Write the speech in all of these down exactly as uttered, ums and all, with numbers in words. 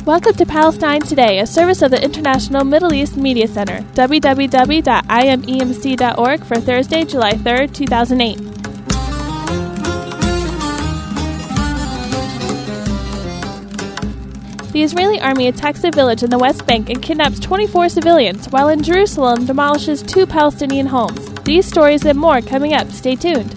Welcome to Palestine Today, a service of the International Middle East Media Center, w w w dot i m e m c dot org for Thursday, July third, two thousand eight. The Israeli army attacks a village in the West Bank and kidnaps twenty-four civilians, while in Jerusalem demolishes two Palestinian homes. These stories and more coming up. Stay tuned.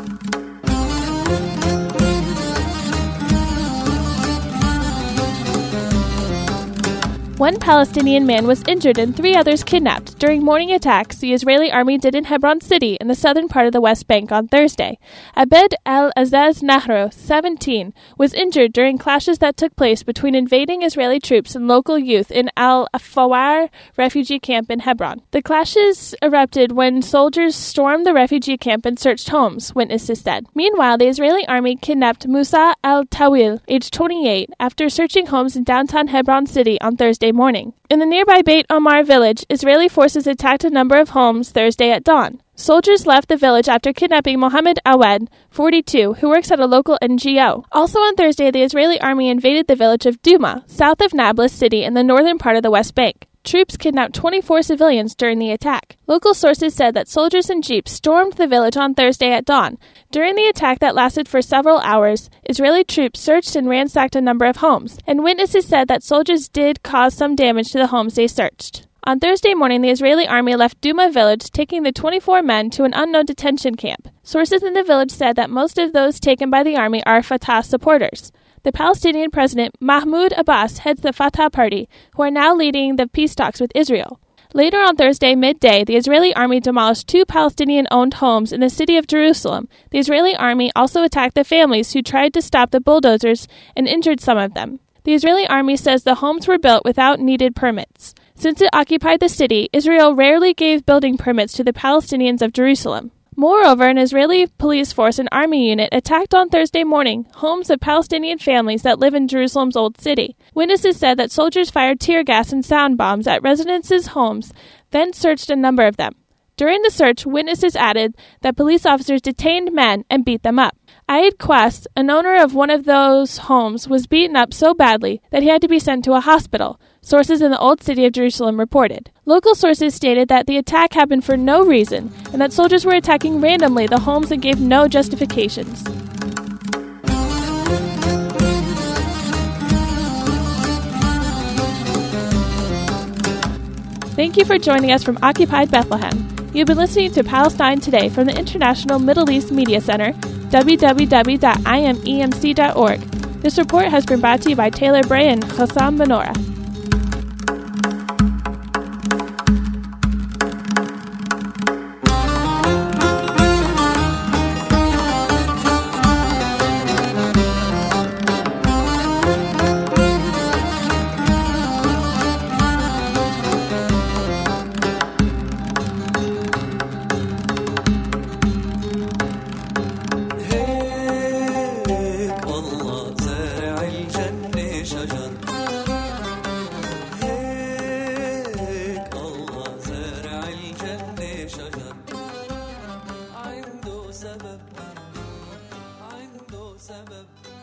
One Palestinian man was injured and three others kidnapped during morning attacks the Israeli army did in Hebron City in the southern part of the West Bank on Thursday. Abed al-Azaz Nahro, seventeen, was injured during clashes that took place between invading Israeli troops and local youth in Al-Fawar refugee camp in Hebron. The clashes erupted when soldiers stormed the refugee camp and searched homes, witnesses said. Meanwhile, the Israeli army kidnapped Musa al-Tawil, aged twenty-eight, after searching homes in downtown Hebron City on Thursday morning. In the nearby Beit Omar village, Israeli forces attacked a number of homes Thursday at dawn. Soldiers left the village after kidnapping Mohammed Awad, forty-two, who works at a local N G O. Also on Thursday, the Israeli army invaded the village of Duma, south of Nablus City in the northern part of the West Bank. Troops kidnapped twenty-four civilians during the attack. Local sources said that soldiers and jeeps stormed the village on Thursday at dawn. During the attack that lasted for several hours, Israeli troops searched and ransacked a number of homes, and witnesses said that soldiers did cause some damage to the homes they searched. On Thursday morning, the Israeli army left Duma village, taking the twenty-four men to an unknown detention camp. Sources in the village said that most of those taken by the army are Fatah supporters. The Palestinian president, Mahmoud Abbas, heads the Fatah party, who are now leading the peace talks with Israel. Later on Thursday midday, the Israeli army demolished two Palestinian-owned homes in the city of Jerusalem. The Israeli army also attacked the families who tried to stop the bulldozers and injured some of them. The Israeli army says the homes were built without needed permits. Since it occupied the city, Israel rarely gave building permits to the Palestinians of Jerusalem. Moreover, an Israeli police force and army unit attacked on Thursday morning homes of Palestinian families that live in Jerusalem's Old City. Witnesses said that soldiers fired tear gas and sound bombs at residents' homes, then searched a number of them. During the search, witnesses added that police officers detained men and beat them up. Aid Quast, an owner of one of those homes, was beaten up so badly that he had to be sent to a hospital, sources in the Old City of Jerusalem reported. Local sources stated that the attack happened for no reason and that soldiers were attacking randomly the homes and gave no justifications. Thank you for joining us from Occupied Bethlehem. You've been listening to Palestine Today from the International Middle East Media Center, w w w dot i m e m c dot org. This report has been brought to you by Taylor Bray and Hassam Menorah. سبب